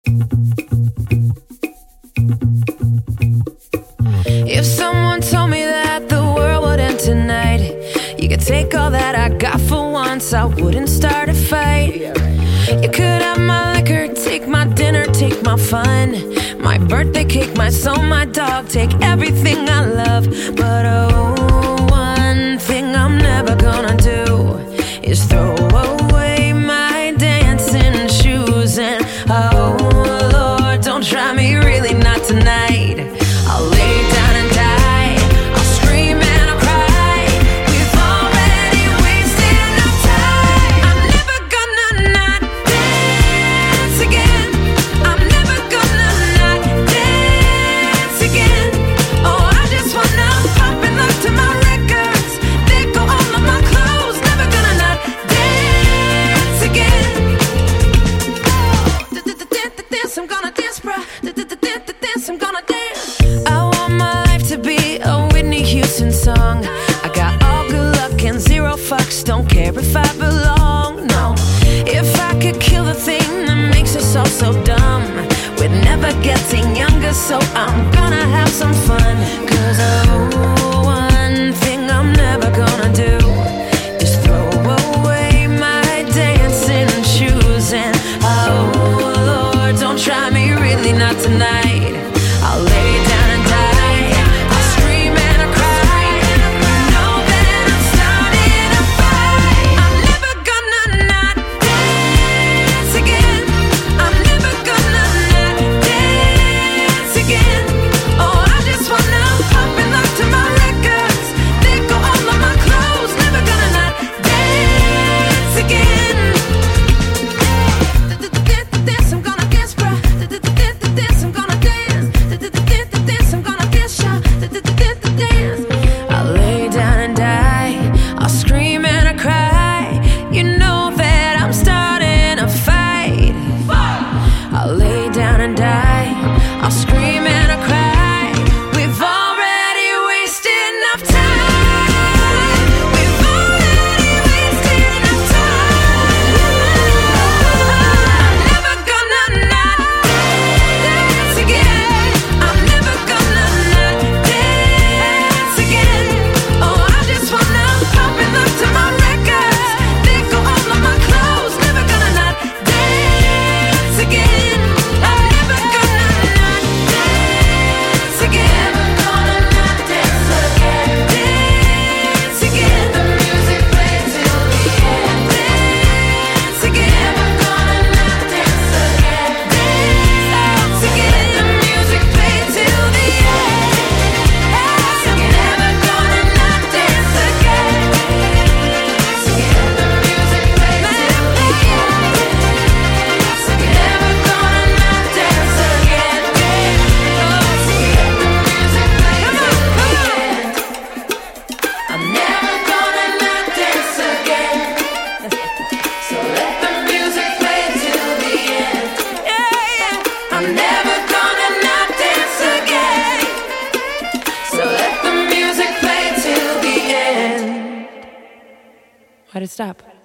If someone told me that the world would end tonight, you could take all that I got for once, I wouldn't start a fight. You could have my liquor, take my dinner, take my fun, my birthday cake, my soul, my dog, take everything I love. But oh, one thing I'm never gonna do is throw away my dancing shoes. And oh Lord, don't try me, really not tonight. I'll lay down and die, I'll scream and I'll cry. We've already wasted enough time. I'm never gonna not dance again. I'm never gonna not dance again. Oh, I just wanna pop and look to my records. They go all of my clothes. Never gonna not dance again. Dance, I'm gonna dance, bruh. Dance, I'm gonna dance. I want my life to be a Whitney Houston song. I got all good luck and zero fucks, don't care if I belong, no. If I could kill the thing that makes us all so dumb, we're never getting younger, so I'm gonna have some fun. Cause oh, one thing I'm never gonna do is throw away my dancing shoes. And oh Lord, don't try me, really not tonight. I'll lay down and die, I'll scream and I'll cry. You know that I'm starting a fight. I'm never gonna not dance again. I'm never gonna not dance again. Oh, I just wanna pop and look to my records. They go all of my clothes. Never gonna not dance again. Dance, I'm gonna dance, bruh. Dance, I'm gonna dance. Dance, I'm gonna dance, y'all. Dance. I'll lay down and die, I'll scream and I cry. You know that I'm starting a fight. I'll lay down and die, I'll scream and I cry. We've already wasted enough time. We've already wasted enough time. I'm never gonna not dance again. I'm never gonna not dance again. Oh, I just wanna pop and look to my records. They go all of my clothes. Never gonna not dance again. I'm never gonna not dance again. Never gonna not dance again. Dance again. The music plays till the end. Dance again. Never gonna not dance again. Dance again. The music plays till the end. I'm never gonna not dance again. Dance again. The music plays till the end. Never gonna not dance again. Dance again. The music plays till the end. I'm never gonna not dance again. So let the music play till the end. I'm never gonna not dance again. So let the music play till the end. Why'd it stop?